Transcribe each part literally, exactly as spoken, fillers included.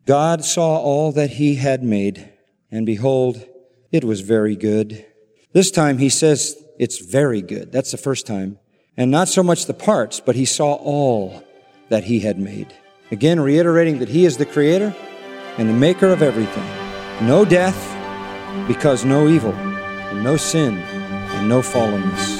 God saw all that he had made, and behold, it was very good. This time he says it's very good. That's the first time. And not so much the parts, but he saw all that he had made. Again, reiterating that he is the creator and the maker of everything. No death, because no evil, and no sin, and no fallenness.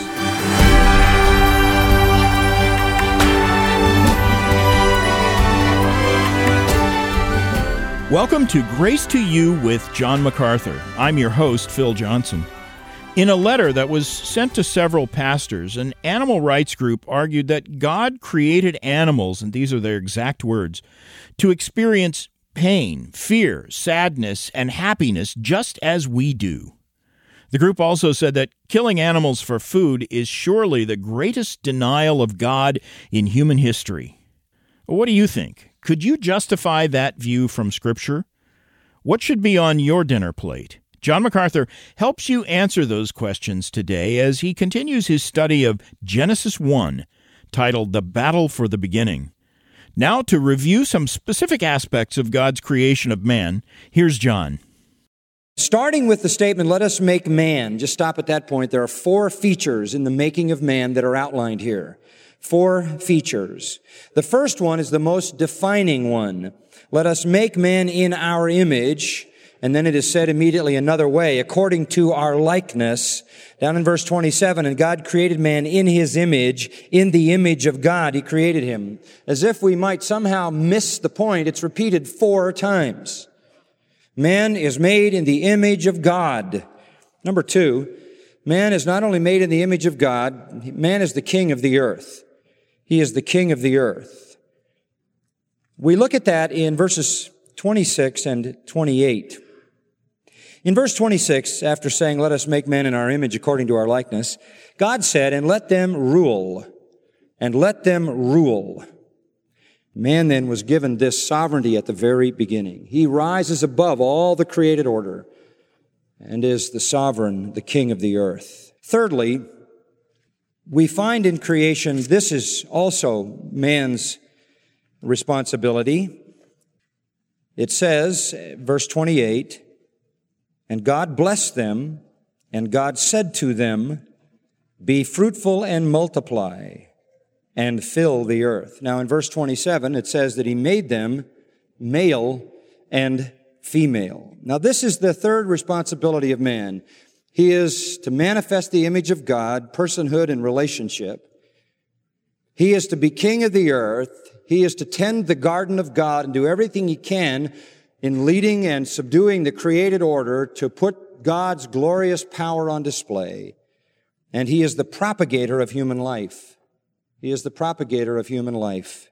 Welcome to Grace to You with John MacArthur. I'm your host, Phil Johnson. In a letter that was sent to several pastors, an animal rights group argued that God created animals, and these are their exact words, to experience pain, fear, sadness, and happiness just as we do. The group also said that killing animals for food is surely the greatest denial of God in human history. What do you think? Could you justify that view from Scripture? What should be on your dinner plate? John MacArthur helps you answer those questions today as he continues his study of Genesis one, titled The Battle for the Beginning. Now, to review some specific aspects of God's creation of man, here's John. Starting with the statement, let us make man, just stop at that point. There are four features in the making of man that are outlined here. Four features. The first one is the most defining one. Let us make man in our image. And then it is said immediately another way, according to our likeness. Down in verse twenty-seven, and God created man in his image. In the image of God, he created him. As if we might somehow miss the point, it's repeated four times. Man is made in the image of God. Number two, man is not only made in the image of God, man is the king of the earth. He is the king of the earth. We look at that in verses twenty-six and twenty-eight. In verse twenty-six, after saying, let us make man in our image according to our likeness, God said, and let them rule, and let them rule. Man then was given this sovereignty at the very beginning. He rises above all the created order and is the sovereign, the king of the earth. Thirdly, we find in creation, this is also man's responsibility. It says, verse twenty-eight, and God blessed them, and God said to them, be fruitful and multiply, and fill the earth. Now in verse twenty-seven, it says that he made them male and female. Now this is the third responsibility of man. He is to manifest the image of God, personhood and relationship. He is to be king of the earth. He is to tend the garden of God and do everything he can in leading and subduing the created order to put God's glorious power on display. And he is the propagator of human life. He is the propagator of human life.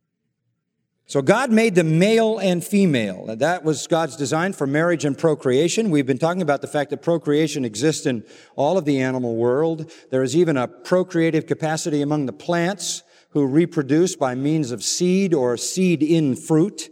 So God made them male and female. That was God's design for marriage and procreation. We've been talking about the fact that procreation exists in all of the animal world. There is even a procreative capacity among the plants who reproduce by means of seed or seed in fruit.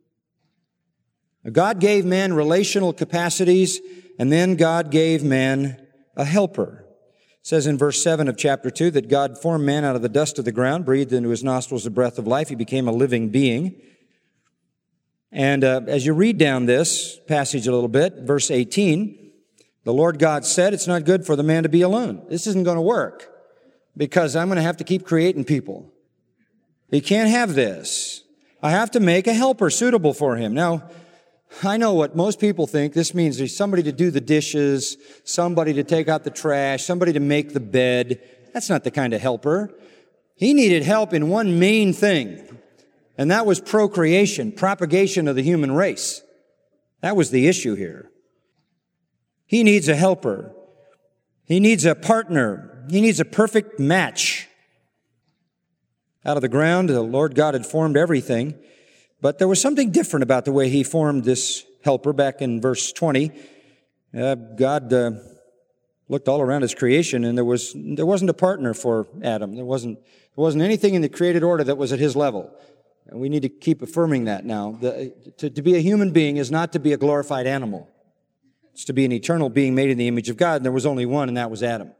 God gave man relational capacities, and then God gave man a helper. It says in verse seven of chapter two that God formed man out of the dust of the ground, breathed into his nostrils the breath of life. He became a living being. And uh, as you read down this passage a little bit, verse eighteen, the Lord God said, it's not good for the man to be alone. This isn't going to work because I'm going to have to keep creating people. He can't have this. I have to make a helper suitable for him. Now, I know what most people think. This means there's somebody to do the dishes, somebody to take out the trash, somebody to make the bed. That's not the kind of helper. He needed help in one main thing, and that was procreation, propagation of the human race. That was the issue here. He needs a helper. He needs a partner. He needs a perfect match. Out of the ground, the Lord God had formed everything. But there was something different about the way he formed this helper back in verse twenty. Uh, God uh, looked all around his creation, and there was there wasn't a partner for Adam. There wasn't there wasn't anything in the created order that was at his level. And we need to keep affirming that now. The, to, to be a human being is not to be a glorified animal. It's to be an eternal being made in the image of God, and there was only one, and that was Adam.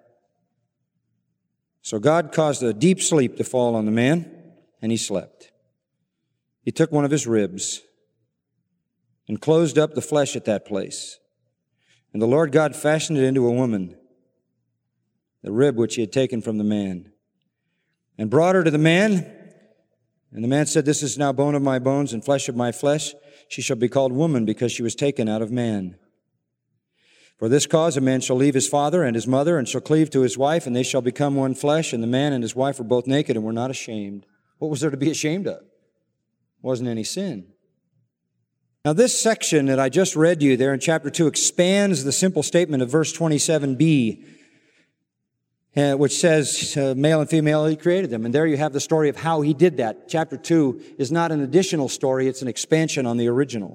So God caused a deep sleep to fall on the man, and he slept. He took one of his ribs, and closed up the flesh at that place. And the Lord God fashioned it into a woman, the rib which he had taken from the man, and brought her to the man. And the man said, this is now bone of my bones and flesh of my flesh. She shall be called woman, because she was taken out of man. For this cause a man shall leave his father and his mother, and shall cleave to his wife, and they shall become one flesh. And the man and his wife were both naked and were not ashamed. What was there to be ashamed of? Wasn't any sin. Now this section that I just read to you there in chapter two expands the simple statement of verse twenty-seven b, uh, which says uh, male and female he created them. And there you have the story of how he did that. Chapter two is not an additional story, it's an expansion on the original.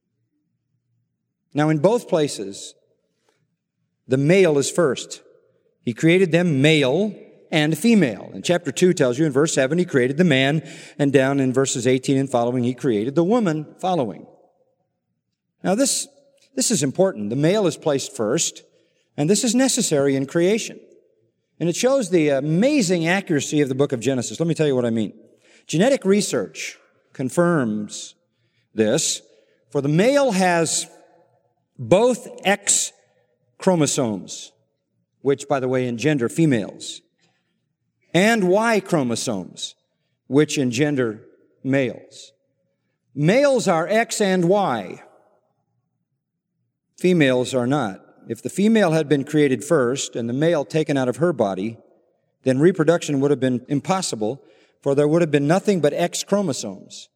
Now in both places, the male is first. He created them male and female. And chapter two tells you in verse seven, he created the man, and down in verses eighteen and following, he created the woman following. Now this, this is important. The male is placed first, and this is necessary in creation. And it shows the amazing accuracy of the book of Genesis. Let me tell you what I mean. Genetic research confirms this, for the male has both X chromosomes, which, by the way, engender females, and Y chromosomes, which engender males. Males are X and Y. Females are not. If the female had been created first and the male taken out of her body, then reproduction would have been impossible, for there would have been nothing but X chromosomes,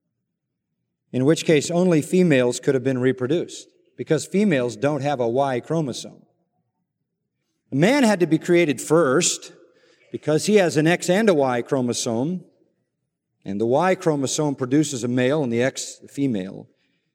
in which case only females could have been reproduced, because females don't have a Y chromosome. The man had to be created first because he has an X and a Y chromosome, and the Y chromosome produces a male and the X a female.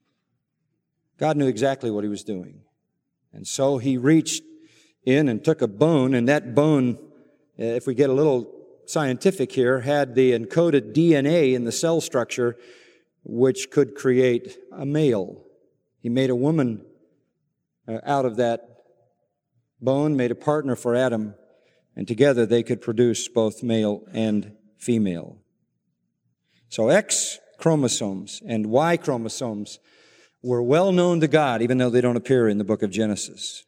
God knew exactly what he was doing. And so he reached in and took a bone, and that bone, if we get a little scientific here, had the encoded D N A in the cell structure which could create a male. He made a woman uh, out of that bone, made a partner for Adam, and together they could produce both male and female. So X chromosomes and Y chromosomes were well known to God, even though they don't appear in the book of Genesis.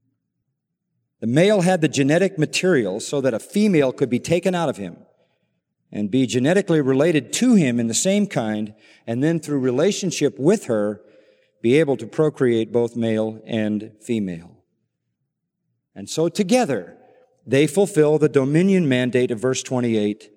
The male had the genetic material so that a female could be taken out of him and be genetically related to him in the same kind, and then through relationship with her, be able to procreate both male and female. And so together, they fulfill the dominion mandate of verse twenty-eight,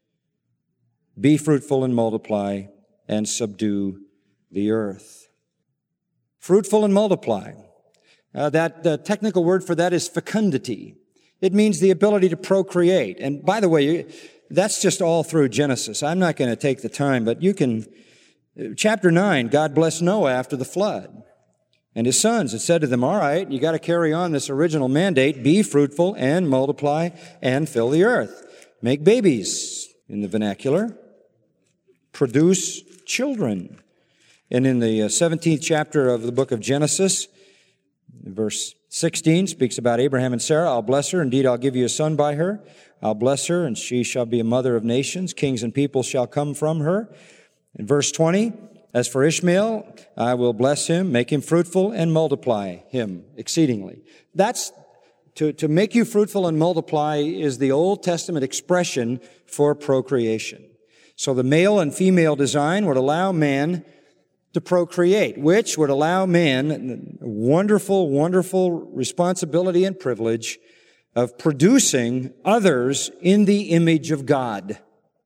be fruitful and multiply and subdue the earth. Fruitful and multiply. Uh, that the technical word for that is fecundity. It means the ability to procreate. And by the way, that's just all through Genesis. I'm not going to take the time, but you can, chapter nine, God blessed Noah after the flood and his sons. It said to them, all right, you got to carry on this original mandate, be fruitful and multiply and fill the earth. Make babies in the vernacular. Produce children. And in the seventeenth chapter of the book of Genesis, verse sixteen speaks about Abraham and Sarah. I'll bless her. Indeed, I'll give you a son by her. I'll bless her, and she shall be a mother of nations. Kings and peoples shall come from her. In verse twenty, as for Ishmael, I will bless him, make him fruitful, and multiply him exceedingly. That's, to, to make you fruitful and multiply is the Old Testament expression for procreation. So the male and female design would allow man to procreate, which would allow man a wonderful, wonderful responsibility and privilege of producing others in the image of God.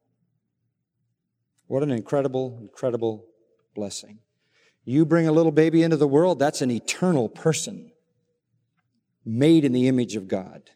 What an incredible, incredible blessing. You bring a little baby into the world, that's an eternal person made in the image of God.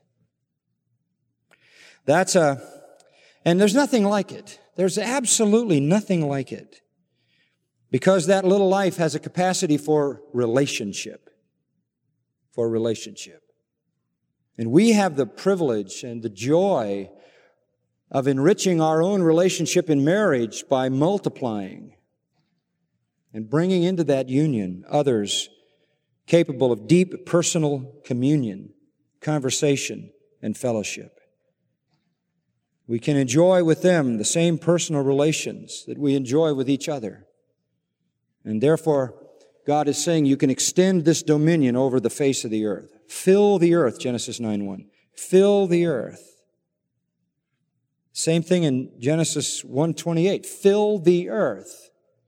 That's a, and there's nothing like it. There's absolutely nothing like it. Because that little life has a capacity for relationship. For relationship. And we have the privilege and the joy of enriching our own relationship in marriage by multiplying and bringing into that union others capable of deep personal communion, conversation, and fellowship. We can enjoy with them the same personal relations that we enjoy with each other. And therefore, God is saying you can extend this dominion over the face of the earth. Fill the earth, Genesis nine one. Fill the earth. Same thing in Genesis one twenty-eight. Fill the earth.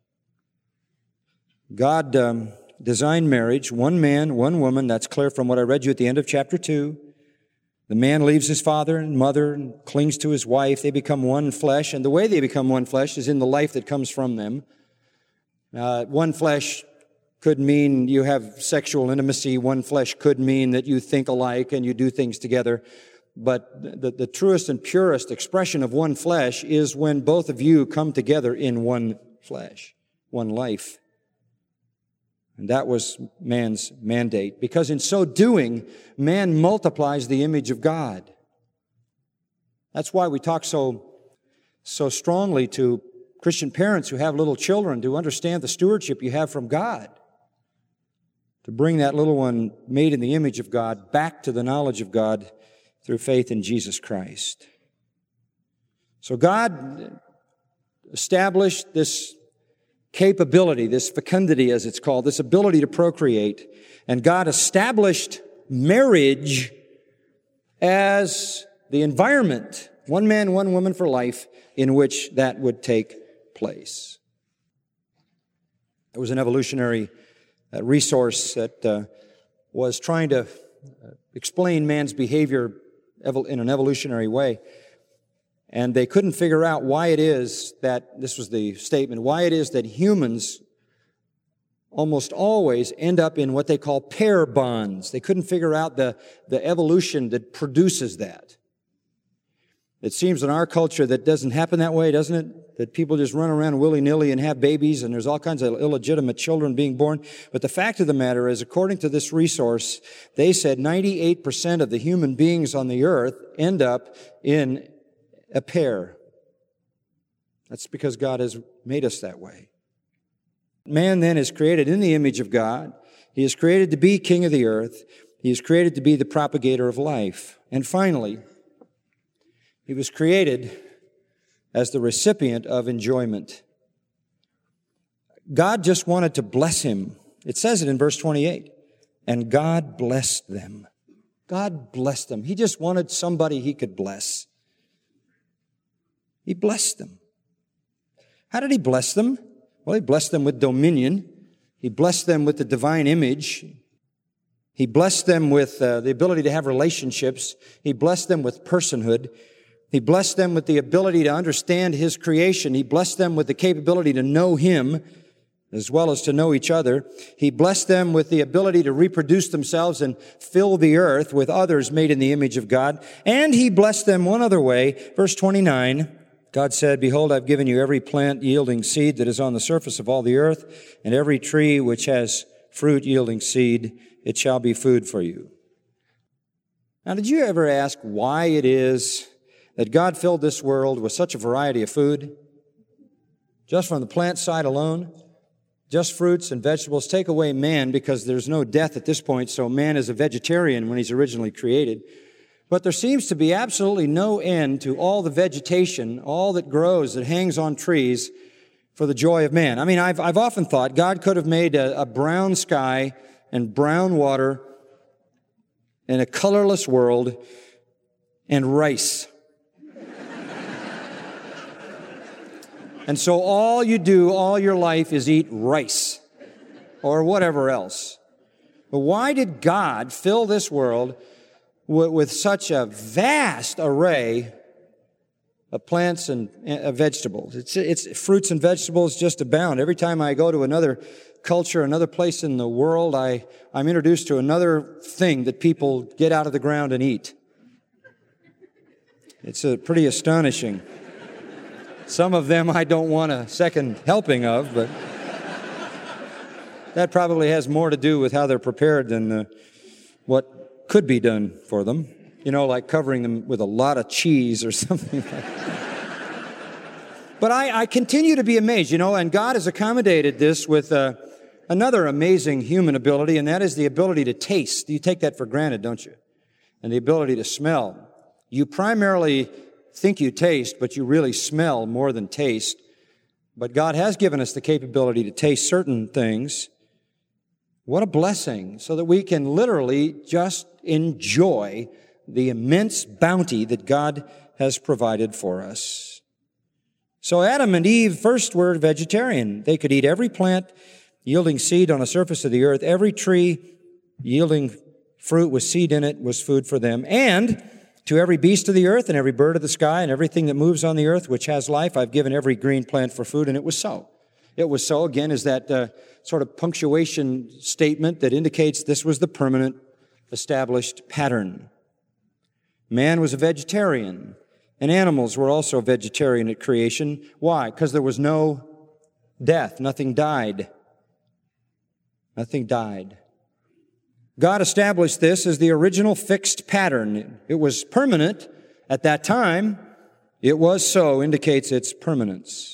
God um, designed marriage, one man, one woman. That's clear from what I read you at the end of chapter two. The man leaves his father and mother and clings to his wife. They become one flesh, and the way they become one flesh is in the life that comes from them. Uh, one flesh could mean you have sexual intimacy. One flesh could mean that you think alike and you do things together. But the, the truest and purest expression of one flesh is when both of you come together in one flesh, one life. And that was man's mandate, because in so doing, man multiplies the image of God. That's why we talk so, so strongly to Christian parents who have little children to understand the stewardship you have from God, to bring that little one made in the image of God back to the knowledge of God through faith in Jesus Christ. So God established this capability, this fecundity as it's called, this ability to procreate, and God established marriage as the environment, one man, one woman for life, in which that would take place. It was an evolutionary uh, resource that uh, was trying to uh, explain man's behavior evol- in an evolutionary way. And they couldn't figure out why it is that, this was the statement, why it is that humans almost always end up in what they call pair bonds. They couldn't figure out the, the evolution that produces that. It seems in our culture that doesn't happen that way, doesn't it? That people just run around willy-nilly and have babies, and there's all kinds of illegitimate children being born. But the fact of the matter is, according to this resource, they said ninety-eight percent of the human beings on the earth end up in a pair. That's because God has made us that way. Man then is created in the image of God. He is created to be king of the earth. He is created to be the propagator of life. And finally, he was created as the recipient of enjoyment. God just wanted to bless him. It says it in verse twenty-eight. And God blessed them. God blessed them. He just wanted somebody he could bless. He blessed them. How did he bless them? Well, he blessed them with dominion. He blessed them with the divine image. He blessed them with uh, the ability to have relationships. He blessed them with personhood. He blessed them with the ability to understand his creation. He blessed them with the capability to know him as well as to know each other. He blessed them with the ability to reproduce themselves and fill the earth with others made in the image of God. And he blessed them one other way. Verse twenty-nine, God said, Behold, I've given you every plant yielding seed that is on the surface of all the earth, and every tree which has fruit yielding seed, it shall be food for you. Now, did you ever ask why it is that God filled this world with such a variety of food? Just from the plant side alone, just fruits and vegetables. Take away man, because there's no death at this point, so man is a vegetarian when he's originally created. But there seems to be absolutely no end to all the vegetation, all that grows, that hangs on trees for the joy of man. I mean, I've, I've often thought God could have made a, a brown sky and brown water and a colorless world and rice. And so all you do all your life is eat rice or whatever else. But why did God fill this world with, with such a vast array of plants and uh, vegetables? It's, it's fruits and vegetables just abound. Every time I go to another culture, another place in the world, I, I'm introduced to another thing that people get out of the ground and eat. It's a pretty astonishing. Some of them I don't want a second helping of, but that probably has more to do with how they're prepared than uh, what could be done for them. You know, like covering them with a lot of cheese or something like that. But I, I continue to be amazed, you know, and God has accommodated this with uh, another amazing human ability, and that is the ability to taste. You take that for granted, don't you? And the ability to smell. You primarily think you taste, but you really smell more than taste. But God has given us the capability to taste certain things. What a blessing, so that we can literally just enjoy the immense bounty that God has provided for us. So Adam and Eve first were vegetarian. They could eat every plant yielding seed on the surface of the earth. Every tree yielding fruit with seed in it was food for them. And to every beast of the earth and every bird of the sky and everything that moves on the earth which has life, I've given every green plant for food, and it was so. It was so, again, is that uh, sort of punctuation statement that indicates this was the permanent, established pattern. Man was a vegetarian, and animals were also vegetarian at creation. Why? Because there was no death. Nothing died. Nothing died. God established this as the original fixed pattern. It was permanent at that time. It was so, indicates its permanence.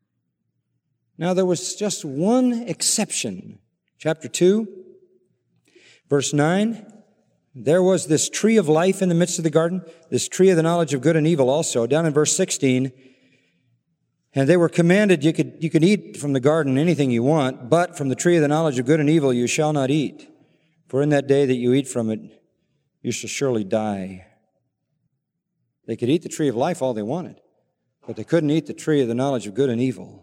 Now, there was just one exception. Chapter two, verse nine. There was this tree of life in the midst of the garden, this tree of the knowledge of good and evil also. Down in verse sixteen, and they were commanded, you could, you could eat from the garden anything you want, but from the tree of the knowledge of good and evil you shall not eat. For in that day that you eat from it, you shall surely die. They could eat the tree of life all they wanted, but they couldn't eat the tree of the knowledge of good and evil.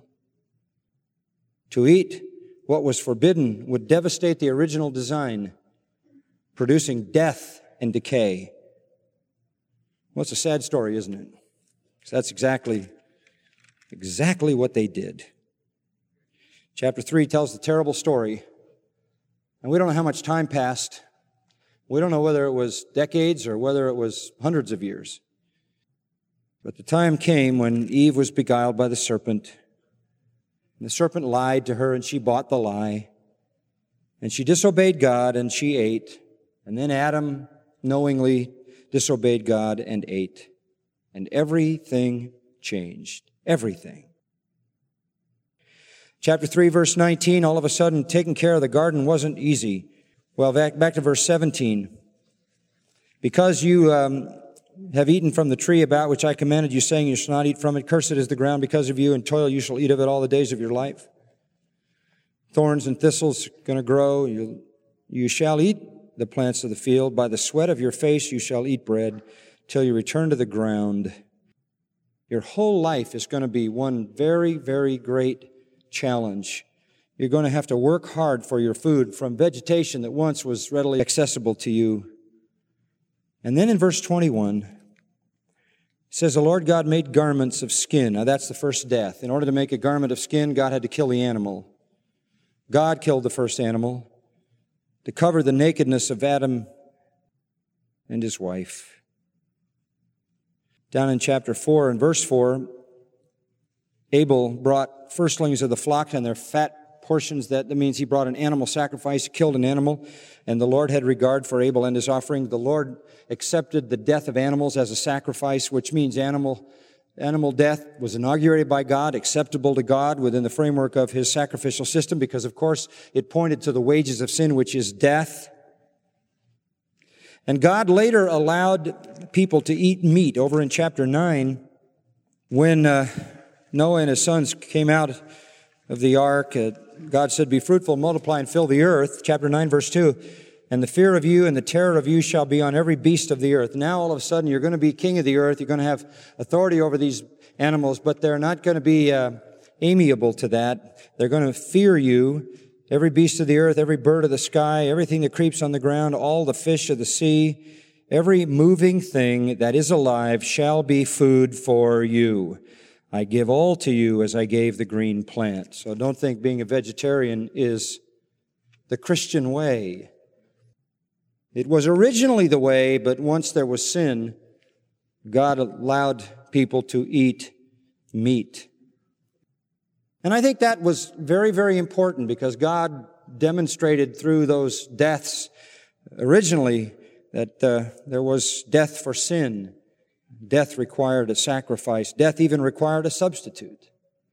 To eat what was forbidden would devastate the original design, producing death and decay. Well, it's a sad story, isn't it? Because that's exactly, exactly what they did. Chapter three tells the terrible story. And we don't know how much time passed. We don't know whether it was decades or whether it was hundreds of years. But the time came when Eve was beguiled by the serpent. And the serpent lied to her, and she bought the lie. And she disobeyed God, and she ate. And then Adam knowingly disobeyed God and ate. And everything changed. Everything. Chapter three, verse nineteen, all of a sudden, taking care of the garden wasn't easy. Well, back, back to verse seventeen. Because you um, have eaten from the tree about which I commanded you, saying you shall not eat from it, cursed is the ground because of you, and toil you shall eat of it all the days of your life. Thorns and thistles are going to grow. You, you shall eat the plants of the field. By the sweat of your face you shall eat bread till you return to the ground. Your whole life is going to be one very, very great challenge. You're going to have to work hard for your food from vegetation that once was readily accessible to you. And then in verse twenty-one, it says, the Lord God made garments of skin. Now that's the first death. In order to make a garment of skin, God had to kill the animal. God killed the first animal to cover the nakedness of Adam and his wife. Down in chapter four and verse four, Abel brought firstlings of the flock and their fat portions. That, that means he brought an animal sacrifice, killed an animal, and the Lord had regard for Abel and his offering. The Lord accepted the death of animals as a sacrifice, which means animal animal death was inaugurated by God, acceptable to God within the framework of his sacrificial system, because, of course, it pointed to the wages of sin, which is death. And God later allowed people to eat meat. Over in chapter nine, when uh, Noah and his sons came out of the ark, uh, God said, be fruitful, multiply, and fill the earth. Chapter nine, verse two. And the fear of you and the terror of you shall be on every beast of the earth. Now all of a sudden you're going to be king of the earth. You're going to have authority over these animals, but they're not going to be uh, amiable to that. They're going to fear you. Every beast of the earth, every bird of the sky, everything that creeps on the ground, all the fish of the sea, every moving thing that is alive shall be food for you. I give all to you as I gave the green plant. So don't think being a vegetarian is the Christian way. It was originally the way, but once there was sin, God allowed people to eat meat. And I think that was very, very important, because God demonstrated through those deaths originally that uh, there was death for sin. Death required a sacrifice. Death even required a substitute.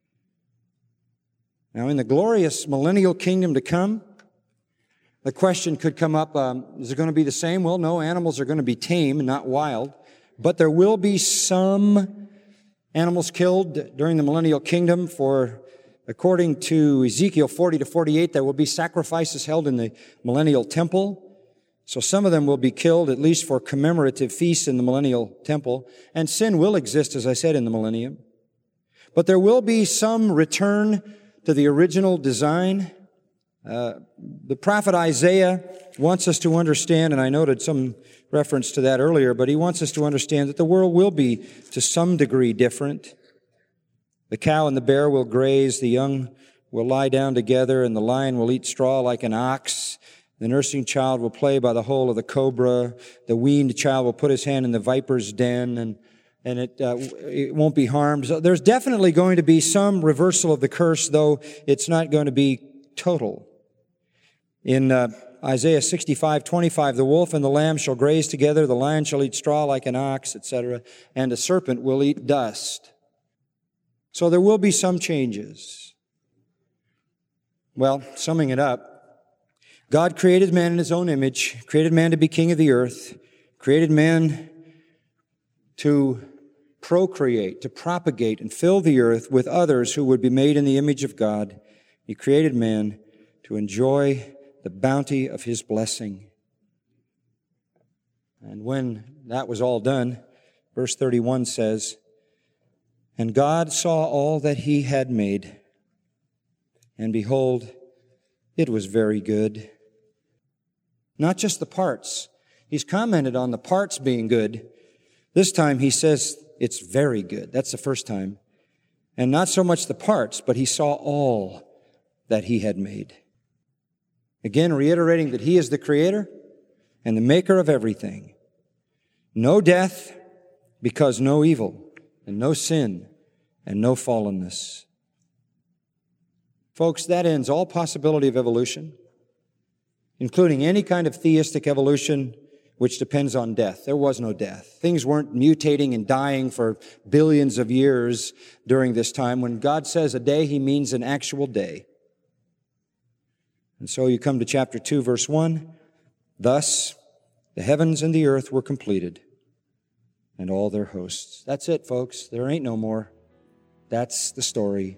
Now, in the glorious millennial kingdom to come, the question could come up, um, is it going to be the same? Well, no, animals are going to be tame, not wild. But there will be some animals killed during the millennial kingdom for According to Ezekiel forty to forty-eight, there will be sacrifices held in the millennial temple. So some of them will be killed, at least for commemorative feasts in the millennial temple. And sin will exist, as I said, in the millennium. But there will be some return to the original design. Uh, the prophet Isaiah wants us to understand, and I noted some reference to that earlier, but he wants us to understand that the world will be to some degree different. The cow and the bear will graze, the young will lie down together, and the lion will eat straw like an ox. The nursing child will play by the hole of the cobra. The weaned child will put his hand in the viper's den, and and it, uh, it won't be harmed. So there's definitely going to be some reversal of the curse, though it's not going to be total. In uh, Isaiah sixty-five twenty-five, the wolf and the lamb shall graze together, the lion shall eat straw like an ox, et cetera, and a serpent will eat dust. So there will be some changes. Well, summing it up, God created man in His own image, created man to be king of the earth, created man to procreate, to propagate and fill the earth with others who would be made in the image of God. He created man to enjoy the bounty of His blessing. And when that was all done, verse thirty-one says, "And God saw all that He had made, and behold, it was very good." Not just the parts. He's commented on the parts being good. This time he says it's very good. That's the first time. And not so much the parts, but he saw all that He had made. Again, reiterating that He is the creator and the maker of everything. No death, because no evil, and no sin, and no fallenness. Folks, that ends all possibility of evolution, including any kind of theistic evolution which depends on death. There was no death. Things weren't mutating and dying for billions of years during this time. When God says a day, He means an actual day. And so you come to chapter two, verse one. "Thus the heavens and the earth were completed, and all their hosts." That's it, folks. There ain't no more. That's the story.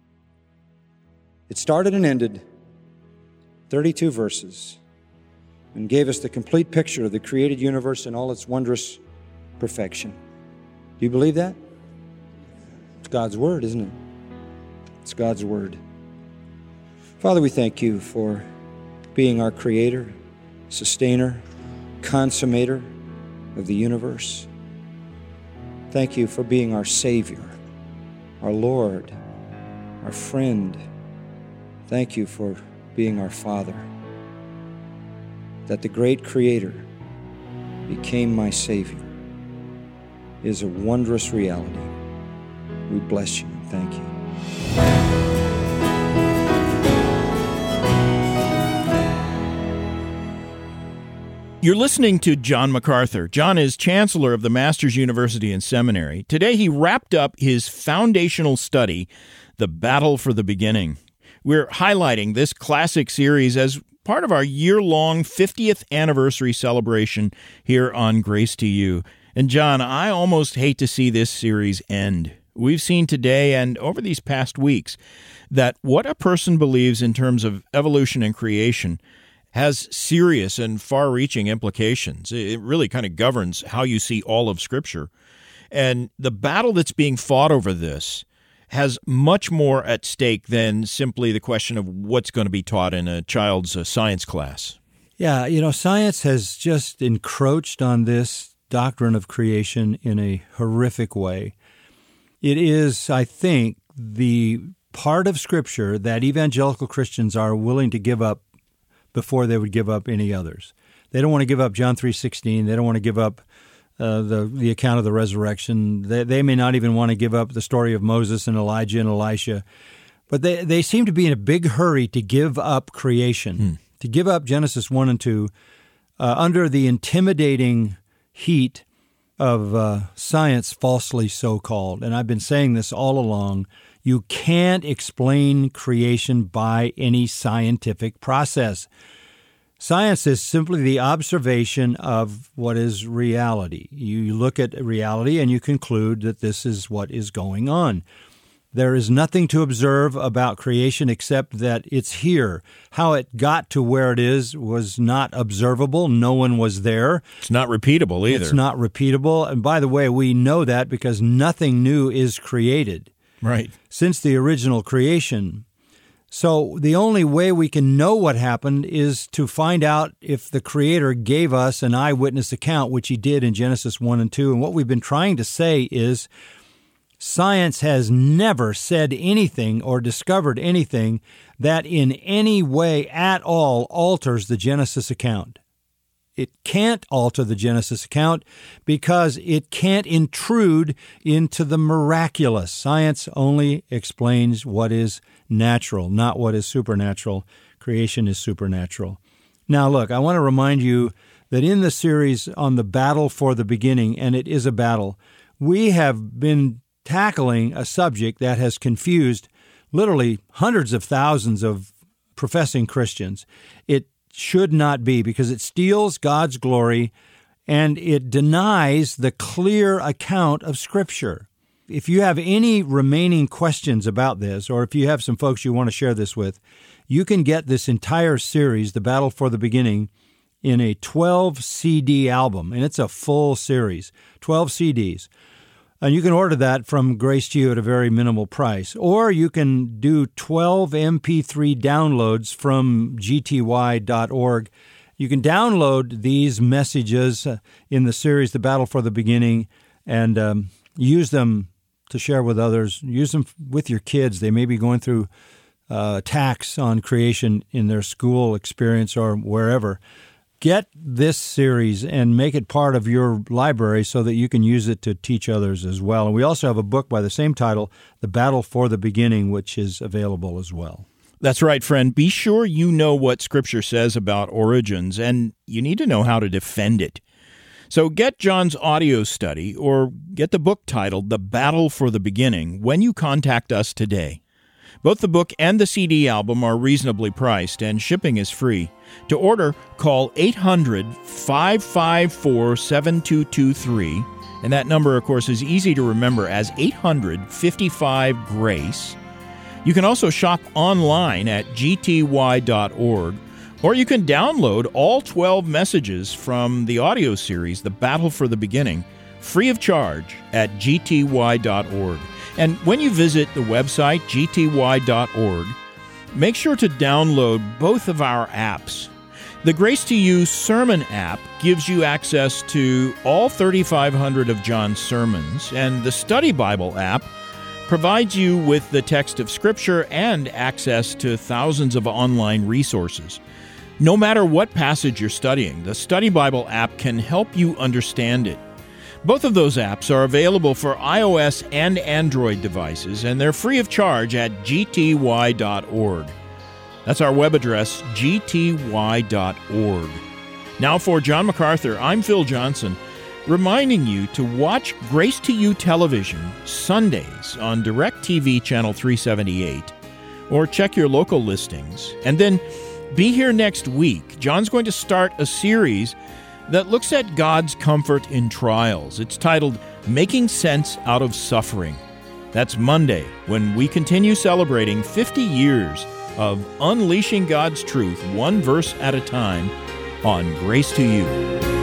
It started and ended, thirty-two verses, and gave us the complete picture of the created universe and all its wondrous perfection. Do you believe that? It's God's Word, isn't it? It's God's Word. Father, we thank You for being our Creator, Sustainer, Consummator of the universe. Thank You for being our Savior, our Lord, our friend. Thank You for being our Father, that the great Creator became my Savior is a wondrous reality. We bless You and thank You. You're listening to John MacArthur. John is Chancellor of the Masters University and Seminary. Today he wrapped up his foundational study, The Battle for the Beginning. We're highlighting this classic series as part of our year-long fiftieth anniversary celebration here on Grace to You. And John, I almost hate to see this series end. We've seen today and over these past weeks that what a person believes in terms of evolution and creation has serious and far-reaching implications. It really kind of governs how you see all of Scripture. And the battle that's being fought over this has much more at stake than simply the question of what's going to be taught in a child's uh, science class. Yeah, you know, science has just encroached on this doctrine of creation in a horrific way. It is, I think, the part of Scripture that evangelical Christians are willing to give up before they would give up any others. They don't want to give up John three sixteen. They don't want to give up uh, the the account of the resurrection. They, they may not even want to give up the story of Moses and Elijah and Elisha. But they, they seem to be in a big hurry to give up creation, hmm. to give up Genesis one and two uh, under the intimidating heat of uh, science falsely so-called. And I've been saying this all along. You can't explain creation by any scientific process. Science is simply the observation of what is reality. You look at reality and you conclude that this is what is going on. There is nothing to observe about creation except that it's here. How it got to where it is was not observable. No one was there. It's not repeatable either. It's not repeatable. And by the way, we know that because nothing new is created. Right. Since the original creation. So the only way we can know what happened is to find out if the Creator gave us an eyewitness account, which He did in Genesis one and two. And what we've been trying to say is science has never said anything or discovered anything that in any way at all alters the Genesis account. It can't alter the Genesis account because it can't intrude into the miraculous. Science only explains what is natural, not what is supernatural. Creation is supernatural. Now, look, I want to remind you that in the series on the battle for the beginning, and it is a battle, we have been tackling a subject that has confused literally hundreds of thousands of professing Christians. It should not be, because it steals God's glory and it denies the clear account of Scripture. If you have any remaining questions about this, or if you have some folks you want to share this with, you can get this entire series, The Battle for the Beginning, in a twelve C D album, and it's a full series, twelve C Ds. And you can order that from Grace to You at a very minimal price. Or you can do twelve M P three downloads from G T Y dot org. You can download these messages in the series, The Battle for the Beginning, and um, use them to share with others. Use them with your kids. They may be going through uh, attacks on creation in their school experience or wherever. Get this series and make it part of your library so that you can use it to teach others as well. And we also have a book by the same title, The Battle for the Beginning, which is available as well. That's right, friend. Be sure you know what Scripture says about origins, and you need to know how to defend it. So get John's audio study or get the book titled The Battle for the Beginning when you contact us today. Both the book and the C D album are reasonably priced, and shipping is free. To order, call eight hundred, five five four, seven two two three, and that number, of course, is easy to remember as eight hundred, fifty-five, GRACE. You can also shop online at G T Y dot org, or you can download all twelve messages from the audio series, The Battle for the Beginning, free of charge at G T Y dot org. And when you visit the website, G T Y dot org, make sure to download both of our apps. The Grace to You Sermon app gives you access to all thirty-five hundred of John's sermons, and the Study Bible app provides you with the text of Scripture and access to thousands of online resources. No matter what passage you're studying, the Study Bible app can help you understand it. Both of those apps are available for iOS and Android devices, and they're free of charge at G T Y dot org. That's our web address, G T Y dot org. Now for John MacArthur, I'm Phil Johnson, reminding you to watch Grace to You Television Sundays on DirecTV Channel three seventy-eight, or check your local listings. And then be here next week. John's going to start a series that looks at God's comfort in trials. It's titled Making Sense Out of Suffering. That's Monday, when we continue celebrating fifty years of unleashing God's truth one verse at a time on Grace to You.